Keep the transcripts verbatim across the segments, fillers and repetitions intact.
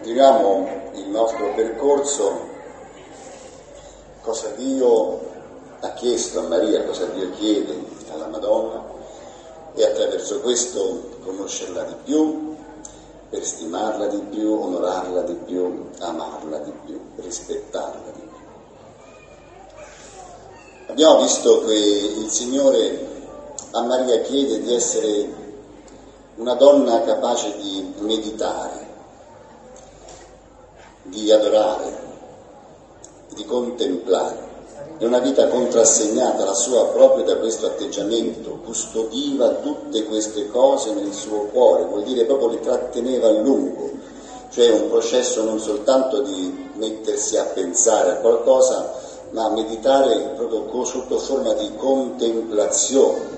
Continuiamo il nostro percorso, cosa Dio ha chiesto a Maria, cosa Dio chiede alla Madonna, e attraverso questo conoscerla di più, per stimarla di più, onorarla di più, amarla di più, rispettarla di più. Abbiamo visto che il Signore a Maria chiede di essere una donna capace di meditare, di adorare, di contemplare. È una vita contrassegnata, la sua, proprio da questo atteggiamento, custodiva tutte queste cose nel suo cuore, vuol dire proprio le tratteneva a lungo, cioè un processo non soltanto di mettersi a pensare a qualcosa, ma a meditare proprio sotto forma di contemplazione.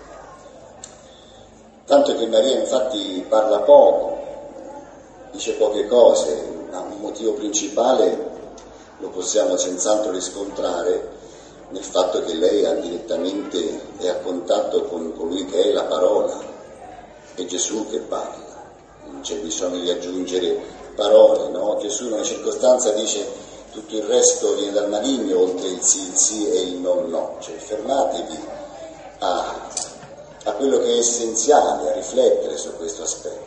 Tanto che Maria infatti parla poco, dice poche cose, ma un motivo principale lo possiamo senz'altro riscontrare nel fatto che lei ha direttamente è a contatto con colui che è la parola, è Gesù che parla, non c'è bisogno di aggiungere parole, no? Gesù in una circostanza dice tutto il resto viene dal maligno, oltre il sì, il sì e il no, no, cioè fermatevi a, a quello che è essenziale, a riflettere su questo aspetto.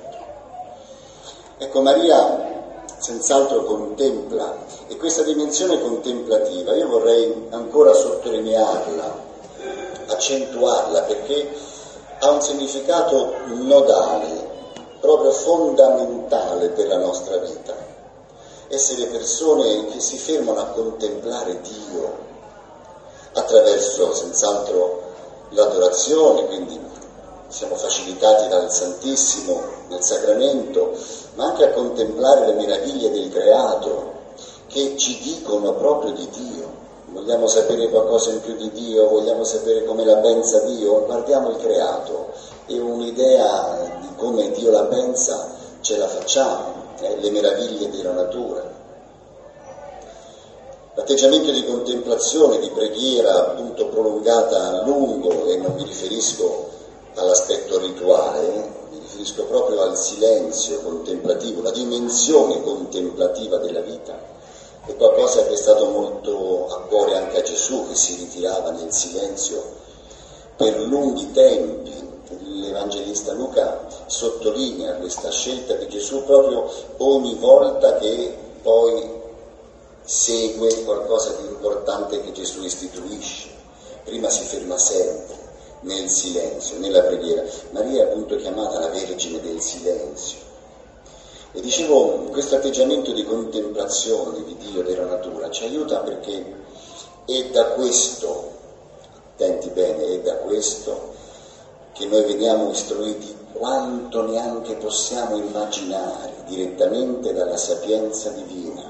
Ecco, Maria senz'altro contempla, e questa dimensione contemplativa io vorrei ancora sottolinearla, accentuarla, perché ha un significato nodale, proprio fondamentale per la nostra vita. Essere persone che si fermano a contemplare Dio attraverso senz'altro l'adorazione, quindi siamo facilitati dal Santissimo nel sacramento, ma anche a contemplare le meraviglie del creato che ci dicono proprio di Dio. Vogliamo sapere qualcosa in più di Dio, vogliamo sapere come la pensa Dio, guardiamo il creato e un'idea di come Dio la pensa ce la facciamo, eh, le meraviglie della natura. L'atteggiamento di contemplazione, di preghiera appunto prolungata a lungo, e non mi riferisco all'aspetto rituale, eh? mi riferisco proprio al silenzio contemplativo, la dimensione contemplativa della vita, è qualcosa che è stato molto a cuore anche a Gesù, che si ritirava nel silenzio per lunghi tempi. L'Evangelista Luca sottolinea questa scelta di Gesù proprio ogni volta che poi segue qualcosa di importante che Gesù istituisce. Prima si ferma sempre nel silenzio, nella preghiera. Maria è appunto chiamata la Vergine del silenzio. E dicevo, questo atteggiamento di contemplazione di Dio, della natura, ci aiuta perché è da questo, attenti bene, è da questo che noi veniamo istruiti quanto neanche possiamo immaginare direttamente dalla sapienza divina,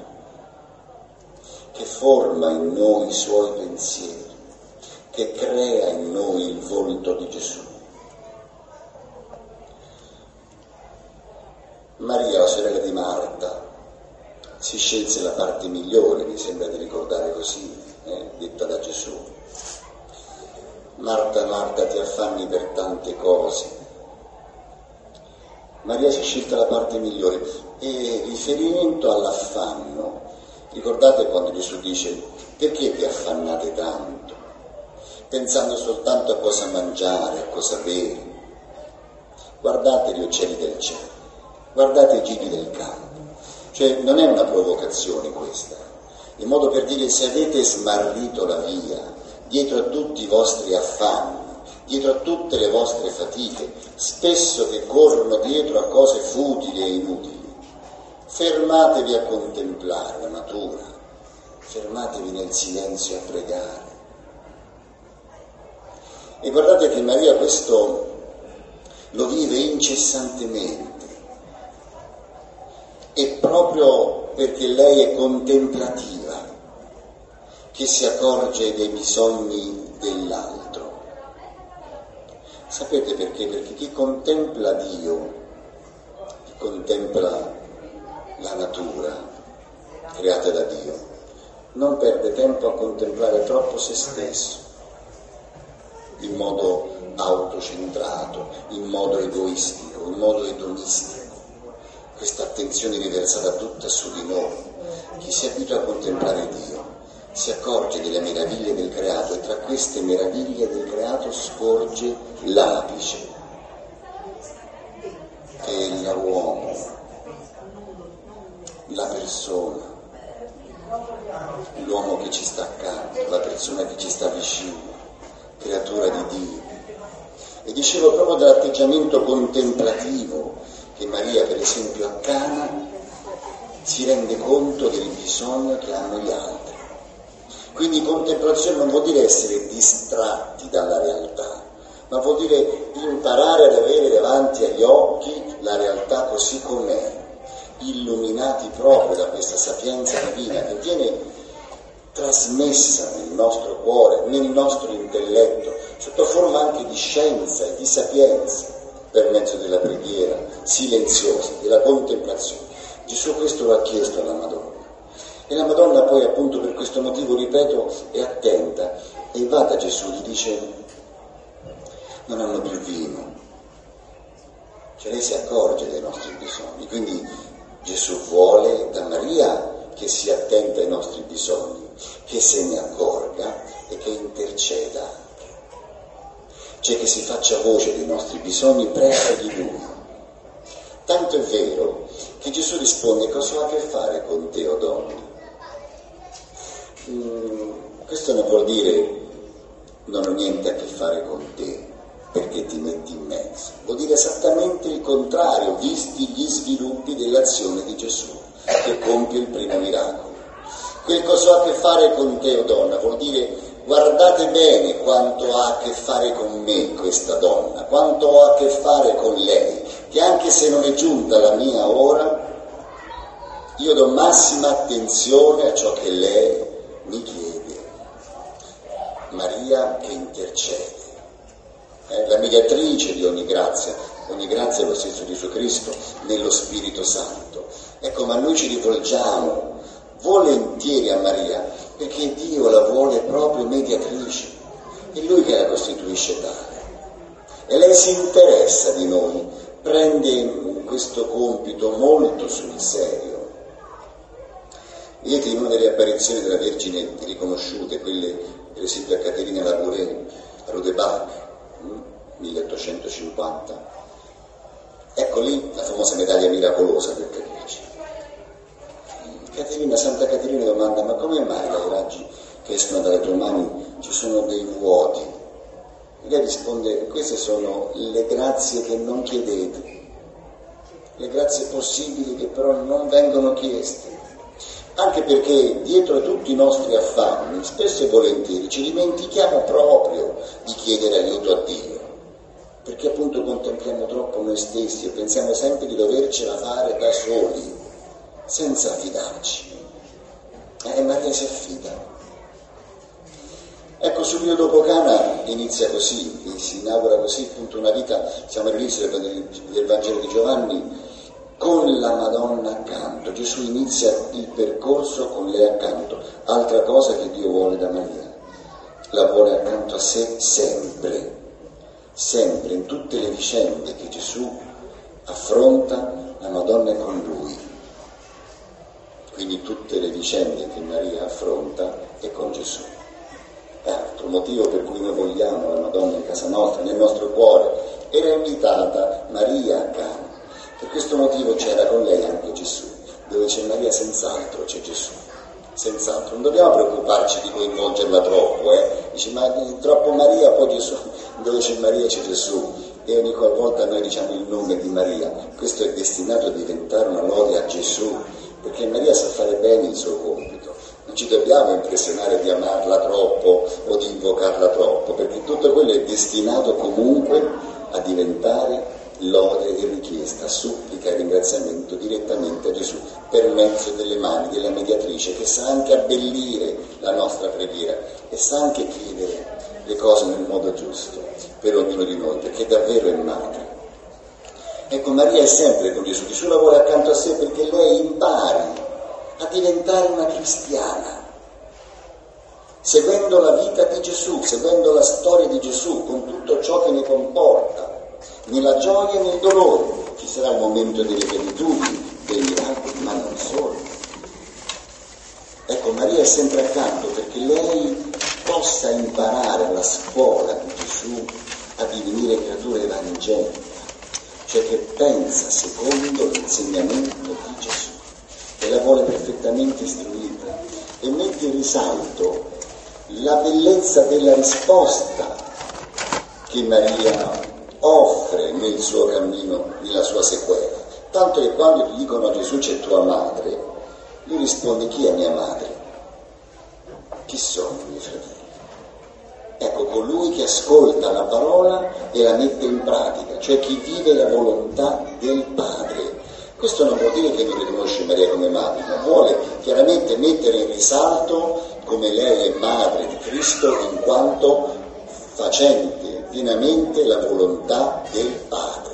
che forma in noi i suoi pensieri, che crea in noi il volto di Gesù. Maria, la sorella di Marta, si scelse la parte migliore, mi sembra di ricordare così, eh, detta da Gesù. Marta, Marta, ti affanni per tante cose. Maria si è scelta la parte migliore. E riferimento all'affanno, ricordate quando Gesù dice: perché vi affannate tanto? Pensando soltanto a cosa mangiare, a cosa bere. Guardate gli uccelli del cielo, guardate i gigli del campo. Cioè non è una provocazione questa, in modo per dire: se avete smarrito la via dietro a tutti i vostri affanni, dietro a tutte le vostre fatiche, spesso che corrono dietro a cose futili e inutili, fermatevi a contemplare la natura, fermatevi nel silenzio a pregare. E guardate che Maria questo lo vive incessantemente, e proprio perché lei è contemplativa che si accorge dei bisogni dell'altro. Sapete perché? Perché chi contempla Dio, chi contempla la natura creata da Dio, non perde tempo a contemplare troppo se stesso, in modo autocentrato, in modo egoistico, in modo edonistico. questa attenzione riversata tutta su di noi. Chi si abitua a contemplare Dio si accorge delle meraviglie del creato e tra queste meraviglie del creato scorge l'apice, che è l'uomo, la persona, l'uomo che ci sta accanto, la persona che ci sta vicino, creatura di Dio. E dicevo proprio dell'atteggiamento contemplativo che Maria, per esempio, a Cana si rende conto del bisogno che hanno gli altri. Quindi contemplazione non vuol dire essere distratti dalla realtà, ma vuol dire imparare ad avere davanti agli occhi la realtà così com'è, illuminati proprio da questa sapienza divina che viene trasmessa nel nostro cuore, nel nostro intelletto, sotto forma anche di scienza e di sapienza, per mezzo della preghiera silenziosa, della contemplazione. Gesù questo lo ha chiesto alla Madonna. E la Madonna poi, appunto per questo motivo, ripeto, è attenta e va da Gesù, gli dice: non hanno più vino. Cioè lei si accorge dei nostri bisogni, quindi Gesù vuole da Maria che sia attenta ai nostri bisogni, che se ne accorga e che interceda anche, cioè che si faccia voce dei nostri bisogni presso di Lui. Tanto è vero che Gesù risponde: cosa ha a che fare con te, o donna? Mm, questo non vuol dire non ho niente a che fare con te perché ti metti in mezzo, vuol dire esattamente il contrario, visti gli sviluppi dell'azione di Gesù che compie il primo miracolo. Quel cosa ha a che fare con te, o donna, vuol dire guardate bene quanto ha a che fare con me questa donna, quanto ha a che fare con lei, che anche se non è giunta la mia ora, io do massima attenzione a ciò che lei mi chiede. Maria che intercede, eh, la mediatrice di ogni grazia, ogni grazia è lo stesso Gesù Cristo nello Spirito Santo. Ecco, ma noi ci rivolgiamo volentieri a Maria perché Dio la vuole proprio mediatrice, è Lui che la costituisce tale e lei si interessa di noi, prende questo compito molto sul serio. Vedete, in una delle apparizioni della Vergine riconosciute, quelle per esempio a Caterina Labouré, a Rodebach, milleottocentocinquanta, ecco lì la famosa medaglia miracolosa per capirci. Caterina, Santa Caterina domanda: ma come mai dai raggi che escono dalle tue mani ci sono dei vuoti? E lei risponde: queste sono le grazie che non chiedete, le grazie possibili che però non vengono chieste. Anche perché dietro a tutti i nostri affanni, spesso e volentieri, ci dimentichiamo proprio di chiedere aiuto a Dio, perché appunto contempliamo troppo noi stessi e pensiamo sempre di dovercela fare da soli, senza affidarci. E Maria si affida. Ecco, subito dopo Cana inizia così, si inaugura così appunto una vita, siamo all'inizio del Vangelo di Giovanni, con la Madonna accanto. Gesù inizia il percorso con lei accanto. Altra cosa che Dio vuole da Maria, la vuole accanto a sé sempre, sempre, in tutte le vicende che Gesù affronta, la Madonna è con Lui. Quindi tutte le vicende che Maria affronta è con Gesù. È altro motivo per cui noi vogliamo la Madonna in casa nostra, nel nostro cuore. Era invitata Maria a Cana. Per questo motivo c'era con lei anche Gesù. Dove c'è Maria senz'altro c'è Gesù, senz'altro. Non dobbiamo preoccuparci di coinvolgerla troppo, eh? Dice, ma troppo Maria, poi Gesù. Dove c'è Maria c'è Gesù. E ogni qualvolta noi diciamo il nome di Maria, questo è destinato a diventare una lode a Gesù, perché Maria sa fare bene il suo compito. Non ci dobbiamo impressionare di amarla troppo o di invocarla troppo, perché tutto quello è destinato comunque a diventare lode e richiesta, supplica e ringraziamento direttamente a Gesù per mezzo delle mani della mediatrice, che sa anche abbellire la nostra preghiera e sa anche chiedere le cose nel modo giusto per ognuno di noi, perché davvero è madre. Ecco, Maria è sempre con Gesù. Gesù la vuole accanto a sé perché lei impari a diventare una cristiana, seguendo la vita di Gesù, seguendo la storia di Gesù, con tutto ciò che ne comporta, nella gioia e nel dolore. Ci sarà il momento delle pienitudini, sempre accanto perché lei possa imparare alla scuola di Gesù a divenire creatura evangenica, cioè che pensa secondo l'insegnamento di Gesù e la vuole perfettamente istruita, e mette in risalto la bellezza della risposta che Maria offre nel suo cammino, nella sua sequela. Tanto che quando gli dicono a Gesù c'è tua madre, lui risponde: chi è mia madre? Chi sono i miei fratelli? Ecco, colui che ascolta la parola e la mette in pratica, cioè chi vive la volontà del Padre. Questo non vuol dire che non riconosce Maria come madre, ma vuole chiaramente mettere in risalto come lei è madre di Cristo in quanto facente pienamente la volontà del Padre.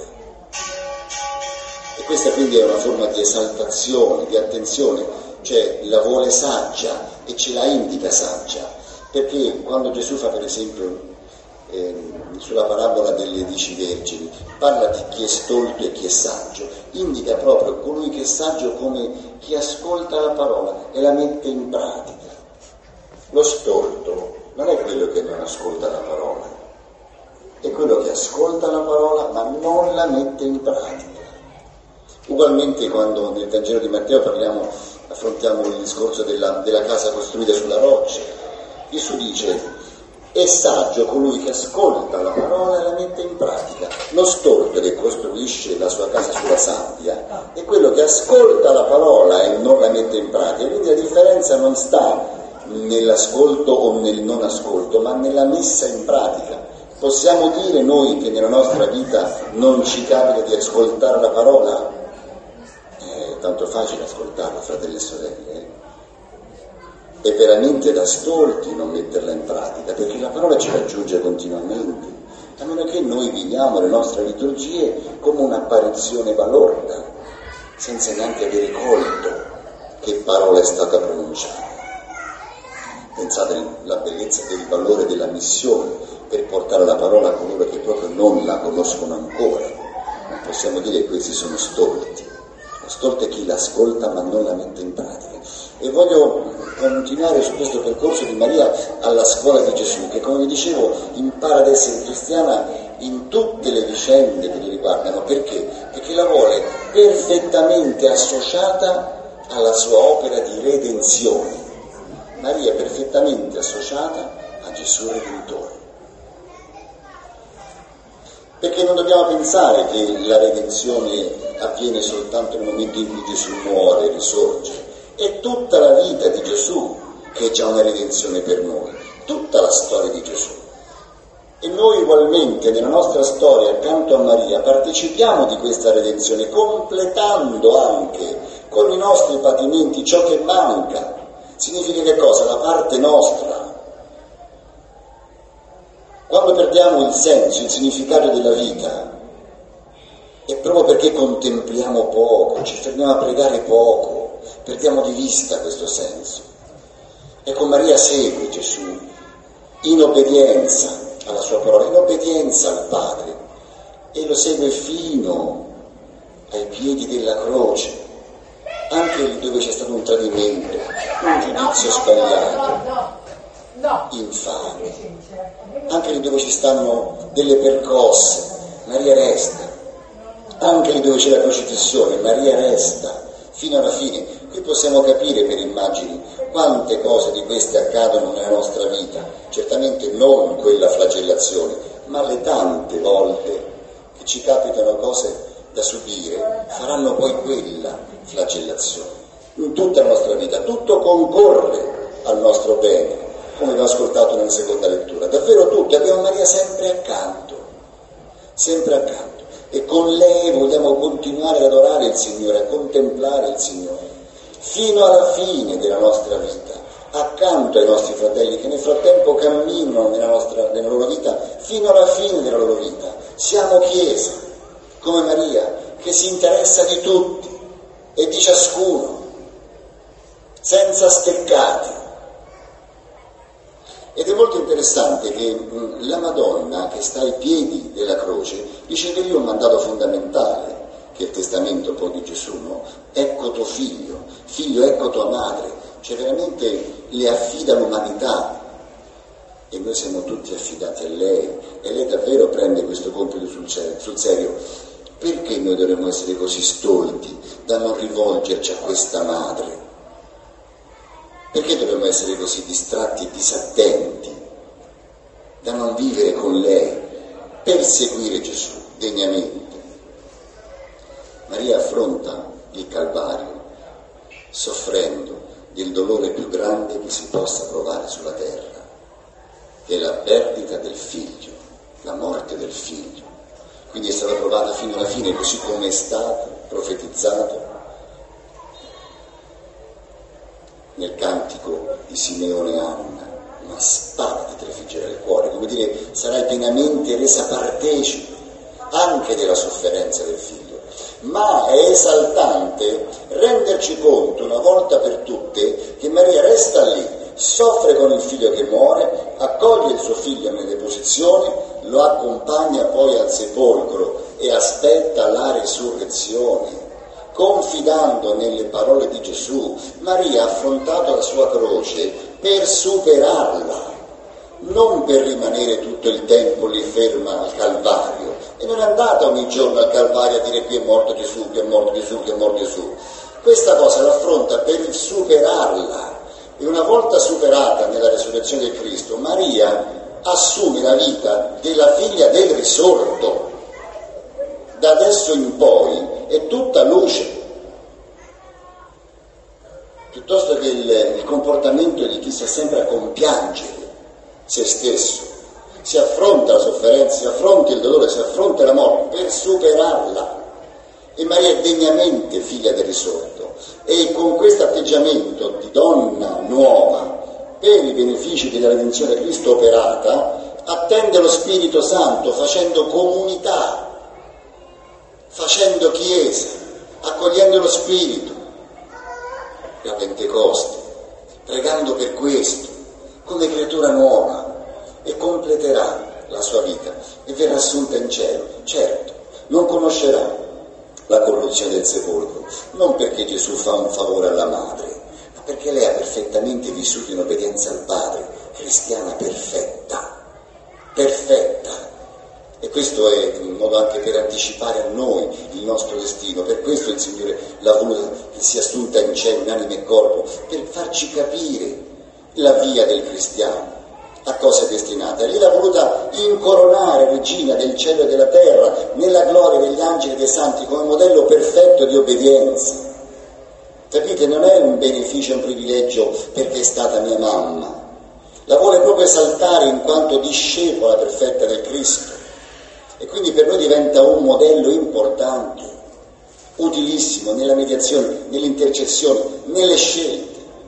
E questa quindi è una forma di esaltazione, di attenzione, cioè la vuole saggia e ce la indica saggia, perché quando Gesù fa per esempio eh, sulla parabola delle dieci vergini, parla di chi è stolto e chi è saggio, indica proprio colui che è saggio come chi ascolta la parola e la mette in pratica. Lo stolto non è quello che non ascolta la parola, è quello che ascolta la parola ma non la mette in pratica. Ugualmente quando nel Vangelo di Matteo parliamo, affrontiamo il discorso della, della casa costruita sulla roccia, Gesù dice: è saggio colui che ascolta la parola e la mette in pratica. Lo stolto che costruisce la sua casa sulla sabbia è quello che ascolta la parola e non la mette in pratica. Quindi la differenza non sta nell'ascolto o nel non ascolto, ma nella messa in pratica. Possiamo dire noi che nella nostra vita non ci capita di ascoltare la parola? È tanto facile ascoltarla, fratelli e sorelle, eh? È veramente da stolti non metterla in pratica, perché la parola ci raggiunge continuamente, a meno che noi viviamo le nostre liturgie come un'apparizione balorda, senza neanche avere colto che parola è stata pronunciata. Pensate alla bellezza del valore della missione per portare la parola a coloro che proprio non la conoscono ancora. Non possiamo dire che questi sono stolti. Lo stolto è chi l'ascolta ma non la mette in pratica. E voglio continuare su questo percorso di Maria alla scuola di Gesù, che, come vi dicevo, impara ad essere cristiana in tutte le vicende che li riguardano. Perché? Perché la vuole perfettamente associata alla sua opera di redenzione. Maria è perfettamente associata a Gesù Redentore. Perché non dobbiamo pensare che la redenzione avviene soltanto nel momento in cui Gesù muore e risorge. È tutta la vita di Gesù che è già una redenzione per noi, tutta la storia di Gesù. E noi ugualmente nella nostra storia, accanto a Maria, partecipiamo di questa redenzione, completando anche con i nostri patimenti ciò che manca. Significa che cosa? La parte nostra. Quando perdiamo il senso, il significato della vita, è proprio perché contempliamo poco, ci fermiamo a pregare poco, perdiamo di vista questo senso. Ecco, Maria segue Gesù in obbedienza alla sua parola, in obbedienza al Padre, e lo segue fino ai piedi della croce, anche lì dove c'è stato un tradimento, un giudizio sbagliato, infame, anche lì dove ci stanno delle percosse, Maria resta, anche lì dove c'è la crocifissione, Maria resta fino alla fine. Qui possiamo capire per immagini quante cose di queste accadono nella nostra vita, certamente non quella flagellazione, ma le tante volte che ci capitano cose da subire faranno poi quella flagellazione. In tutta la nostra vita tutto concorre al nostro bene, come abbiamo ascoltato nella seconda lettura, davvero tutto. Abbiamo Maria sempre accanto, sempre accanto, e con lei vogliamo continuare ad adorare il Signore, a contemplare il Signore fino alla fine della nostra vita, accanto ai nostri fratelli che nel frattempo camminano nella, nostra, nella loro vita fino alla fine della loro vita. Siamo Chiesa, come Maria, che si interessa di tutti e di ciascuno, senza steccati. Ed è molto interessante che mh, la Madonna, che sta ai piedi della croce, riceve lì un mandato fondamentale, che è il testamento poi di Gesù, no? Ecco tuo figlio, figlio ecco tua madre. cioè veramente le affida l'umanità e noi siamo tutti affidati a lei e lei davvero prende questo compito sul, sul serio. Perché noi dovremmo essere così stolti da non rivolgerci a questa madre? Perché dovremmo essere così distratti e disattenti da non vivere con lei per seguire Gesù degnamente? Maria affronta il Calvario soffrendo del dolore più grande che si possa provare sulla terra, che è la perdita del figlio, la morte del figlio. Quindi è stata provata fino alla fine, così come è stato profetizzato nel cantico di Simeone Anna, una spada ti trafiggerà il cuore, come dire, sarai pienamente resa partecipe anche della sofferenza del figlio. Ma è esaltante renderci conto una volta per tutte che Maria resta lì, soffre con il figlio che muore, accoglie il suo figlio nelle deposizione, lo accompagna poi al sepolcro e aspetta la resurrezione, confidando nelle parole di Gesù. Maria ha affrontato la sua croce per superarla, non per rimanere tutto il tempo lì ferma al Calvario, e non è andata ogni giorno al Calvario a dire qui è morto Gesù, qui è morto Gesù, qui è morto Gesù. Questa cosa l'affronta per superarla, e una volta superata nella resurrezione del Cristo, Maria assume la vita della figlia del risorto. Da adesso in poi è tutta luce, piuttosto che il, il comportamento di chi sta sempre a compiangere se stesso. Si affronta la sofferenza, si affronta il dolore, si affronta la morte per superarla. E Maria è degnamente figlia del risorto, e con questo atteggiamento di donna nuova per i benefici della redenzione Cristo operata attende lo Spirito Santo, facendo comunità, facendo chiesa, accogliendo lo Spirito, la Pentecoste, pregando per questo, come creatura nuova, e completerà la sua vita e verrà assunta in cielo. Certo, non conoscerà la corruzione del sepolcro, non perché Gesù fa un favore alla madre, ma perché lei ha perfettamente vissuto in obbedienza al Padre, cristiana perfetta, perfetta. E questo è un modo anche per anticipare a noi il nostro destino. Per questo il Signore l'ha voluto che sia assunta in cielo in anima e corpo, per farci capire la via del cristiano, a cosa è destinata. Lei l'ha voluta incoronare regina del cielo e della terra, nella gloria degli angeli e dei santi, come modello perfetto di obbedienza. Capite? Non è un beneficio, un privilegio perché è stata mia mamma, la vuole proprio esaltare in quanto discepola perfetta del Cristo, e quindi per noi diventa un modello importante, utilissimo nella mediazione, nell'intercessione, nelle scelte.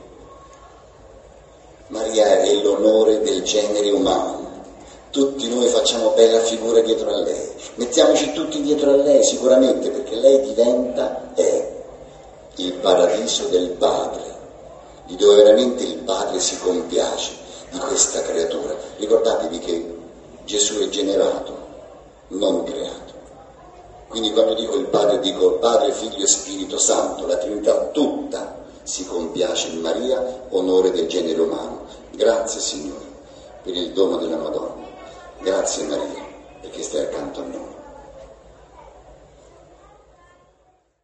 Maria è l'onore del genere umano, tutti noi facciamo bella figura dietro a lei, mettiamoci tutti dietro a lei sicuramente, perché lei diventa, è il paradiso del Padre, di dove veramente il Padre si compiace di questa creatura. Ricordatevi che Gesù è generato, non creato. Quindi quando dico il Padre, dico Padre, Figlio e Spirito Santo, la Trinità tutta si compiace in Maria, onore del genere umano. Grazie Signore per il dono della Madonna, grazie Maria perché stai accanto a noi.